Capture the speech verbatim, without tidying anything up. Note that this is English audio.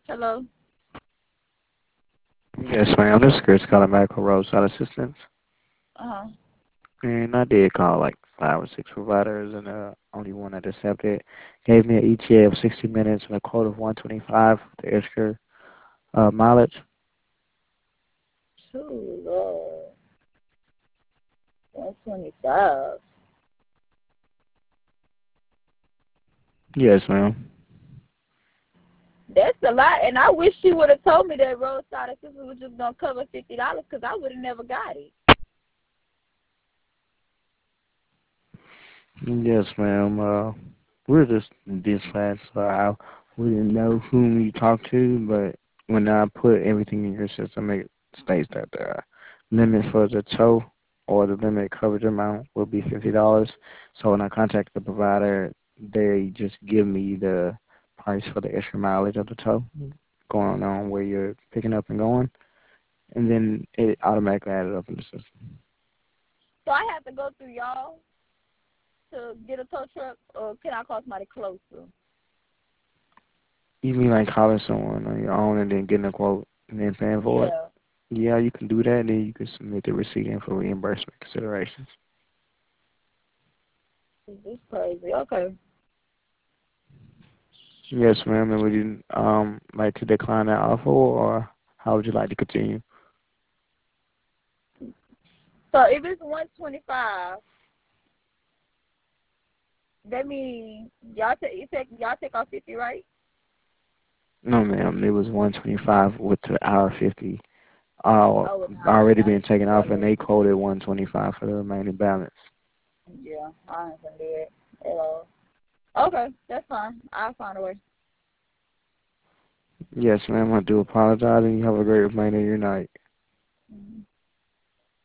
Hello. Yes, ma'am. This is Chris calling Medical Roadside Assistance. Uh huh. And I did call like five or six providers, and uh, only one that accepted gave me an E T A of sixty minutes and a quote of one twenty-five for the extra uh, mileage. Two Lord. One twenty five. Yes, ma'am. That's a lot, and I wish she would have told me that roadside assistance was just gonna cover fifty dollars, cause I would have never got it. Yes, ma'am. Uh, we're just dispatched, so I, we didn't know whom you talked to, but when I put everything in your system, it states that the limit for the tow or the limit coverage amount will be fifty dollars. So when I contact the provider, they just give me the price for the extra mileage of the tow going on where you're picking up and going, and then it automatically added up in the system. So I have to go through y'all to get a tow truck, or can I call somebody closer? You mean like calling someone on your own and then getting a quote and then paying for it? Yeah. Yeah, you can do that, and then you can submit the receipt in for reimbursement considerations. This crazy. Okay. Yes, ma'am. And would you um like to decline that offer, or how would you like to continue? So if it's one twenty five, that means y'all take you take y'all take off fifty, right? No, ma'am. It was one twenty-five with the hour fifty uh, Oh, an hour already being after taken for off, and the they quoted one twenty-five for the remaining balance. yeah. I ain't gonna do it at all. Okay, that's fine. I'll find a way. Yes, ma'am. I do apologize, and you have a great remainder of your night. Mhm.